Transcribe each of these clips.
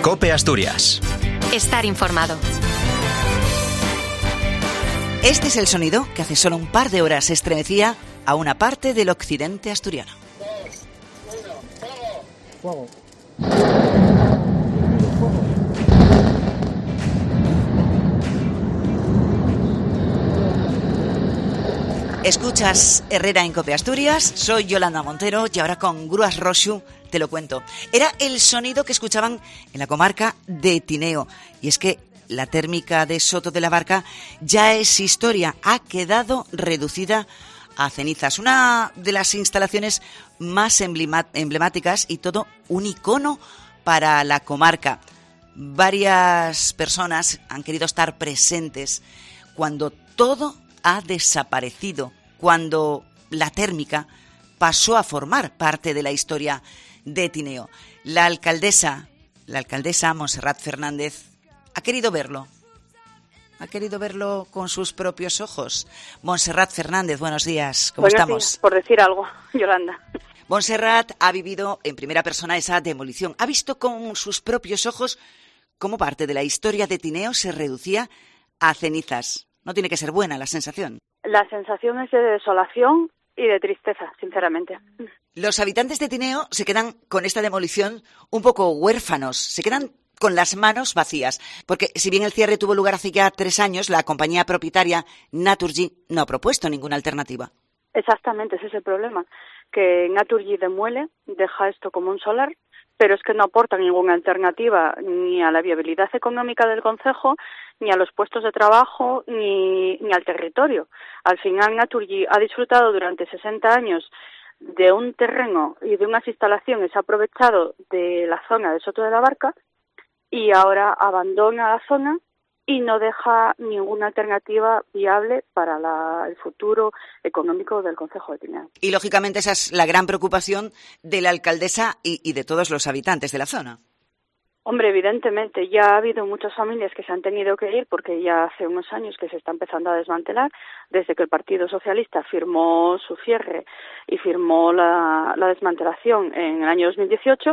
COPE Asturias. Estar informado. Este es el sonido que hace solo un par de horas estremecía a una parte del occidente asturiano. 2, 1, fuego. Escuchas Herrera en COPE Asturias, soy Yolanda Montero y ahora con Grúas Roxu te lo cuento. Era el sonido que escuchaban en la comarca de Tineo, y es que la térmica de Soto de la Barca ya es historia, ha quedado reducida a cenizas. Una de las instalaciones más emblemáticas y todo un icono para la comarca. Varias personas han querido estar presentes cuando todo ha desaparecido, cuando la térmica pasó a formar parte de la historia de Tineo. La alcaldesa Montserrat Fernández ha querido verlo con sus propios ojos. Montserrat Fernández, buenos días, ¿cómo estamos? Buenos días, por decir algo, Yolanda. Montserrat ha vivido en primera persona esa demolición, ha visto con sus propios ojos cómo parte de la historia de Tineo se reducía a cenizas. No tiene que ser buena la sensación. La sensación es de desolación y de tristeza, sinceramente. Los habitantes de Tineo se quedan con esta demolición un poco huérfanos, se quedan con las manos vacías, porque si bien el cierre tuvo lugar hace ya 3 años, la compañía propietaria Naturgy no ha propuesto ninguna alternativa. Exactamente, ese es el problema, que Naturgy demuele, deja esto como un solar, pero es que no aporta ninguna alternativa ni a la viabilidad económica del concejo, ni a los puestos de trabajo, ni al territorio. Al final, Naturgy ha disfrutado durante 60 años de un terreno y de unas instalaciones, ha aprovechado de la zona de Soto de la Barca y ahora abandona la zona y no deja ninguna alternativa viable para el futuro económico del concejo de Tineo. Y, lógicamente, esa es la gran preocupación de la alcaldesa y de todos los habitantes de la zona. Hombre, evidentemente, ya ha habido muchas familias que se han tenido que ir porque ya hace unos años que se está empezando a desmantelar, desde que el Partido Socialista firmó su cierre y firmó la desmantelación en el año 2018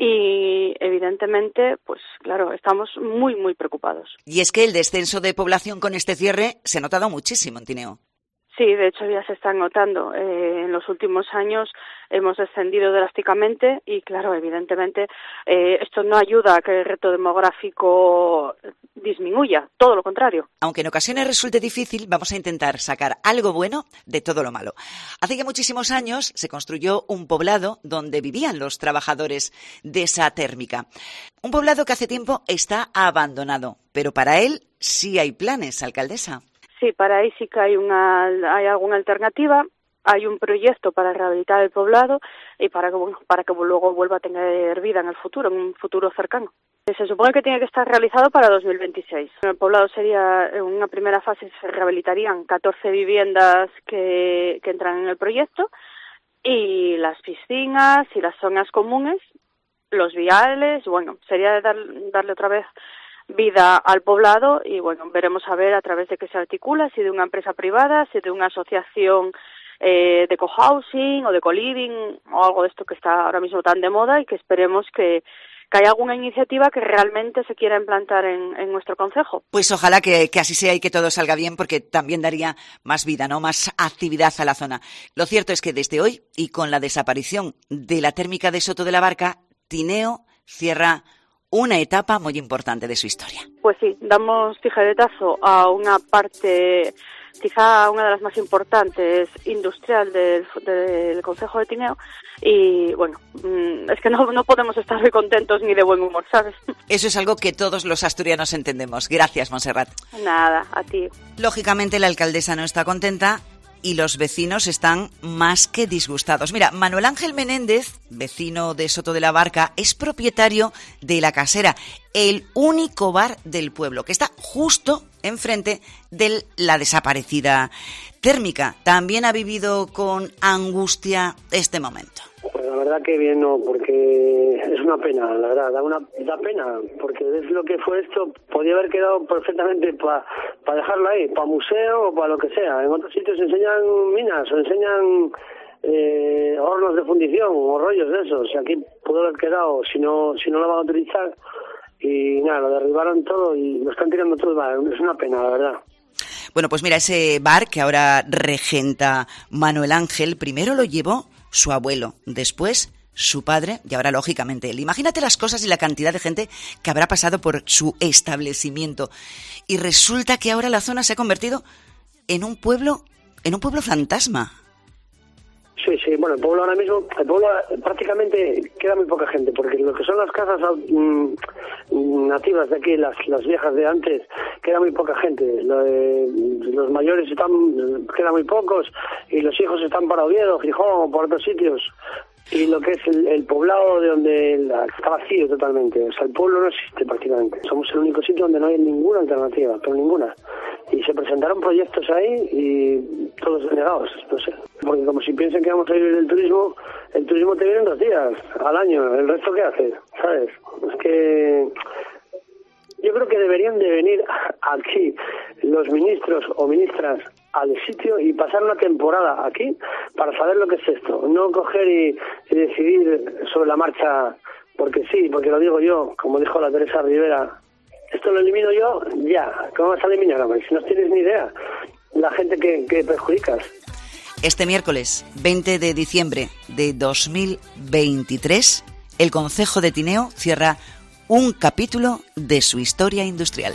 y, evidentemente, pues claro, estamos muy, muy preocupados. Y es que el descenso de población con este cierre se ha notado muchísimo en Tineo. Sí, de hecho ya se están notando. En los últimos años hemos descendido drásticamente y, claro, evidentemente esto no ayuda a que el reto demográfico disminuya, todo lo contrario. Aunque en ocasiones resulte difícil, vamos a intentar sacar algo bueno de todo lo malo. Hace ya muchísimos años se construyó un poblado donde vivían los trabajadores de esa térmica. Un poblado que hace tiempo está abandonado, pero para él sí hay planes, alcaldesa. Sí, para ahí sí que hay alguna alternativa. Hay un proyecto para rehabilitar el poblado y para que luego vuelva a tener vida en el futuro, en un futuro cercano. Se supone que tiene que estar realizado para 2026. El poblado sería, en una primera fase, se rehabilitarían 14 viviendas que entran en el proyecto y las piscinas y las zonas comunes, los viales, bueno, sería darle otra vez vida al poblado y, bueno, veremos a ver a través de qué se articula, si de una empresa privada, si de una asociación de cohousing o de coliving o algo de esto que está ahora mismo tan de moda y que esperemos que haya alguna iniciativa que realmente se quiera implantar en nuestro concejo. Pues ojalá que así sea y que todo salga bien, porque también daría más vida, ¿no? Más actividad a la zona. Lo cierto es que desde hoy y con la desaparición de la térmica de Soto de la Barca, Tineo cierra una etapa muy importante de su historia. Pues sí, damos tijeretazo a una parte, quizá una de las más importantes, industrial del concejo de Tineo y, bueno, es que no podemos estar muy contentos ni de buen humor, ¿sabes? Eso es algo que todos los asturianos entendemos. Gracias, Montserrat. Nada, a ti. Lógicamente la alcaldesa no está contenta y los vecinos están más que disgustados. Mira, Manuel Ángel Menéndez, vecino de Soto de la Barca, es propietario de La Casera, el único bar del pueblo, que está justo enfrente de la desaparecida térmica. También ha vivido con angustia este momento. Pues la verdad que bien no, porque es una pena, la verdad, da pena, porque es lo que fue esto, podía haber quedado perfectamente para dejarlo ahí, para museo o para lo que sea. En otros sitios enseñan minas o enseñan hornos de fundición o rollos de esos. Aquí pudo haber quedado, si no lo van a utilizar, y nada, lo derribaron todo y lo están tirando todo. Es una pena, la verdad. Bueno, pues mira, ese bar que ahora regenta Manuel Ángel, primero lo llevó su abuelo, después su padre y ahora lógicamente él. Imagínate las cosas y la cantidad de gente que habrá pasado por su establecimiento. Y resulta que ahora la zona se ha convertido en un pueblo fantasma. Sí, bueno, el pueblo prácticamente queda muy poca gente, porque lo que son las casas nativas de aquí, las viejas de antes, queda muy poca gente. Los mayores quedan muy pocos, y los hijos están para Oviedo, Gijón o por otros sitios. Y lo que es el poblado de donde está vacío totalmente. O sea, el pueblo no existe prácticamente. Somos el único sitio donde no hay ninguna alternativa, pero ninguna. Y se presentaron proyectos ahí y todos denegados, no sé. Porque como si piensan que vamos a vivir del turismo, el turismo te viene 2 días al año. ¿El resto qué haces? ¿Sabes? Es que yo creo que deberían de venir aquí los ministros o ministras al sitio y pasar una temporada aquí para saber lo que es esto. No coger y decidir sobre la marcha porque sí, porque lo digo yo, como dijo la Teresa Rivera. Esto lo elimino yo, ya. ¿Cómo vas a eliminar, hombre? Si no tienes ni idea, la gente que perjudicas. Este miércoles 20 de diciembre de 2023, el Concejo de Tineo cierra un capítulo de su historia industrial.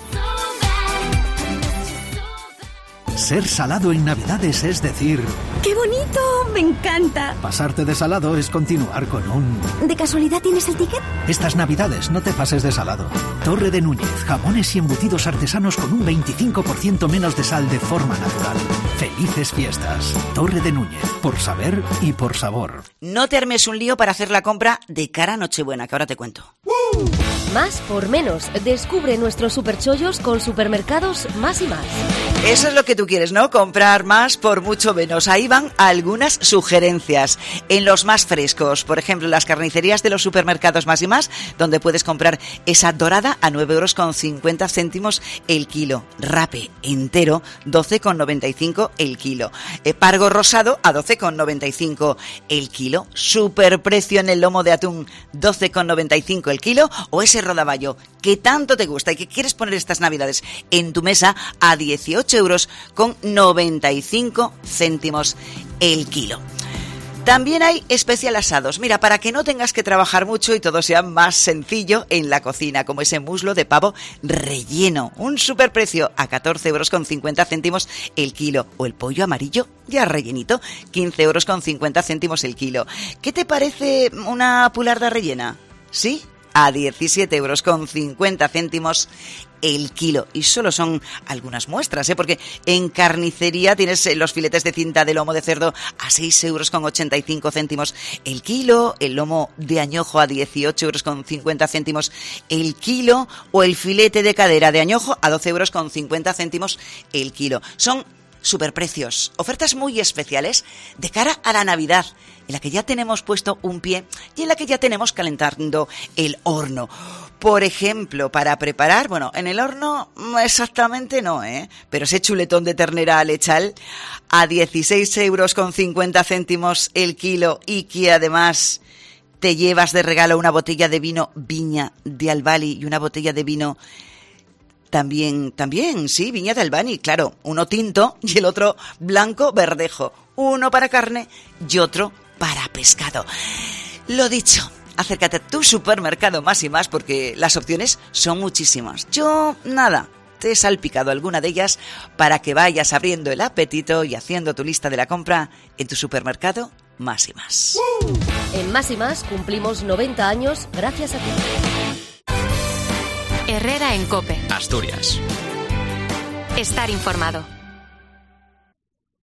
Ser salado en Navidades es decir... ¡Qué bonito! ¡Me encanta! Pasarte de salado es continuar con un... ¿De casualidad tienes el ticket? Estas Navidades no te pases de salado. Torre de Núñez, jamones y embutidos artesanos con un 25% menos de sal de forma natural. ¡Felices fiestas! Torre de Núñez, por saber y por sabor. No te armes un lío para hacer la compra de cara a Nochebuena, que ahora te cuento. Más por menos. Descubre nuestros superchollos con Supermercados Más y Más. Eso es lo que tú quieres, ¿no? Comprar más por mucho menos. Ahí van algunas sugerencias. En los más frescos, por ejemplo, las carnicerías de los Supermercados Más y Más, donde puedes comprar esa dorada a 9,50 € el kilo. Rape entero, 12,95 el kilo. Pargo rosado a 12,95 el kilo. Superprecio en el lomo de atún, 12,95 el kilo. O ese rodaballo que tanto te gusta y que quieres poner estas Navidades en tu mesa a 18,95 € el kilo. También hay especial asados. Mira, para que no tengas que trabajar mucho y todo sea más sencillo en la cocina, como ese muslo de pavo relleno. Un superprecio a 14,50 € el kilo. O el pollo amarillo ya rellenito, 15,50 € el kilo. ¿Qué te parece una pularda rellena? ¿Sí? A 17,50 € el kilo. Y solo son algunas muestras, porque en carnicería tienes los filetes de cinta de lomo de cerdo a 6,85 € el kilo, el lomo de añojo a 18,50 € el kilo, o el filete de cadera de añojo a 12,50 € el kilo. Son superprecios, ofertas muy especiales de cara a la Navidad, en la que ya tenemos puesto un pie y en la que ya tenemos calentando el horno. Por ejemplo, para preparar, bueno, en el horno exactamente no, pero ese chuletón de ternera a lechal a 16,50 € el kilo, y que además te llevas de regalo una botella de vino Viña de Albani y una botella de vino También, sí, Viña de Albani, claro, uno tinto y el otro blanco verdejo, uno para carne y otro para pescado. Lo dicho, acércate a tu Supermercado Más y Más porque las opciones son muchísimas. Yo, nada, te he salpicado alguna de ellas para que vayas abriendo el apetito y haciendo tu lista de la compra en tu Supermercado Más y Más. En Más y Más cumplimos 90 años gracias a ti. Herrera en COPE. Asturias. Estar informado.